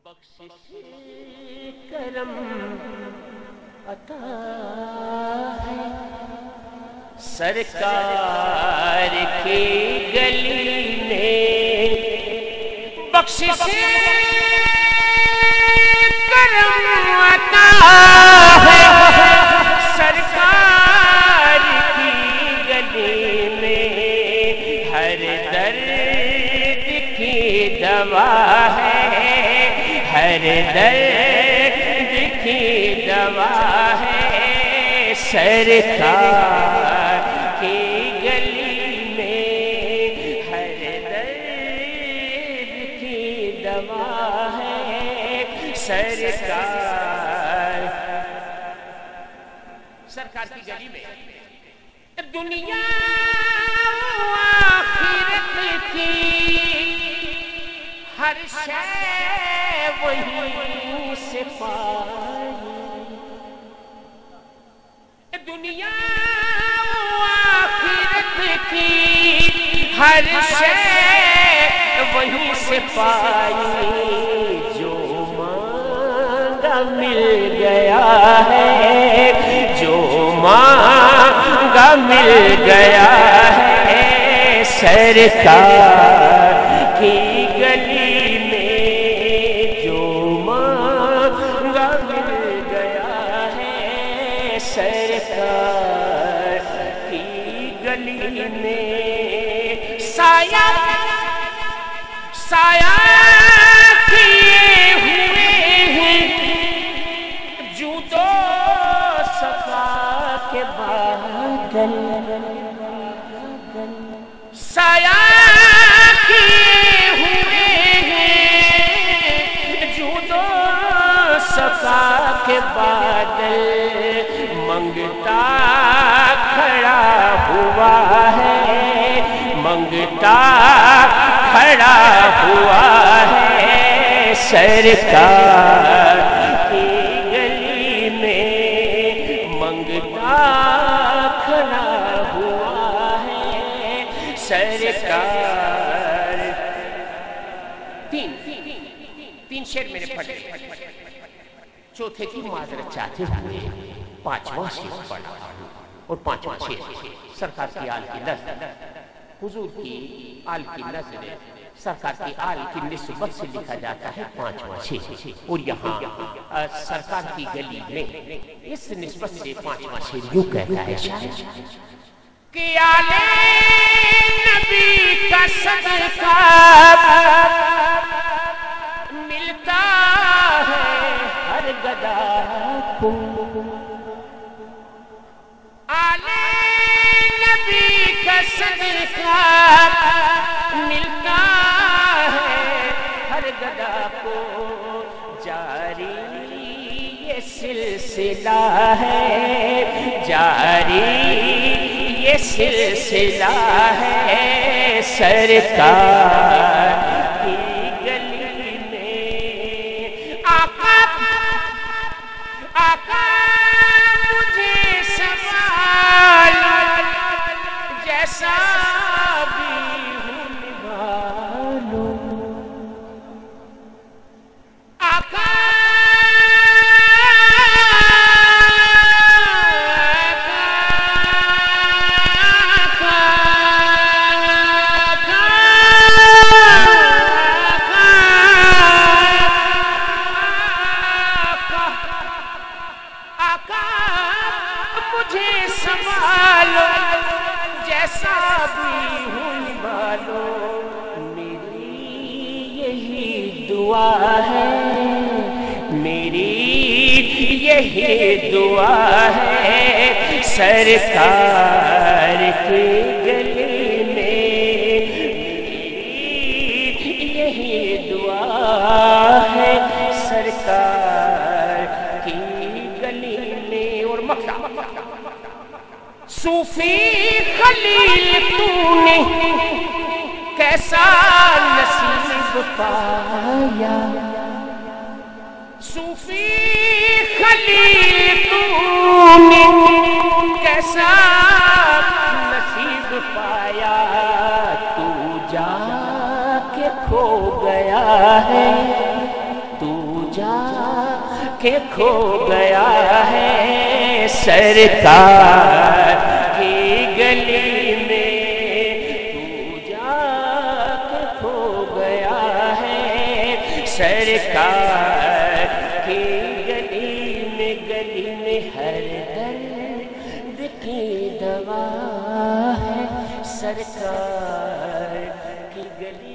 بخشش کرم عطا ہے سرکار کی گلی میں، بخشش کرم عطا ہے سرکار کی گلی میں، ہر درد کی دوا ہے، ہر درد کی دوا ہے سرکار کی گلی میں، ہر درد کی دوا ہے سرکار کی گلی میں۔ دنیا آخرت کی ہر شے وہیں سے پائی، دنیا آخرت کی ہر شے وہیں سے پائی، جو مانگا مل گیا ہے، جو مانگا مل گیا ہے سرکار کی گلی میں، جو مانگا مل گیا ہے سرکار کی گلی میں۔ سایہ سایہ کیے ہوئے ہیں جود و صفا کے بادل، سایہ کیے ہوئے ہیں جود و صفا کے بادل، منگتا کھڑا ہوا ہے، منگتا کھڑا ہوا ہے سرکار کی گلی میں، منگتا کھڑا ہوا ہے سرکار۔ تین شعر میں نے پڑھے، چوتھے کی معذرت چاہتے ہوئے پانچواں شعر پڑھا، اور پانچواں شعر سرکار کی آل کی نظر، حضور کی آل کی نظر، سرکار کی آل کی نسبت سے لکھا جاتا ہے پانچواں شعر، اور یہاں سرکار کی گلی میں اس نسبت سے پانچواں شعر یوں کہتا ہے شاعر کہ آل نبی کا صدقہ ملتا ہے ہر گدا کو، آل نبی کا صدقہ ملتا ہے ہر گدا کو، جاری یہ سلسلہ ہے، جاری یہ سلسلہ ہے سرکار کی گلی میں۔ آقا آقا مجھے سوال جیسا بھی ہوں نبھالو، آقا مجھے سنبھالو جیسا بھی ہوں نبھالو، میری یہی دعا ہے، میری یہی دعا ہے سرکار کی گلی میں، میری یہی دعا ہے سرکار کی گلی میں۔ اور مقطع صوفی خلیل تو نے کیسا نصیب پایا، صوفی خلیل تو نے کیسا نصیب پایا، تو جا کے کھو گیا ہے، تو کہ کھو گیا ہے سرکار کی گلی میں، تو جا کے کھو گیا ہے سرکار کی گلی میں ہر درد کی دوا ہے سرکار کی گلی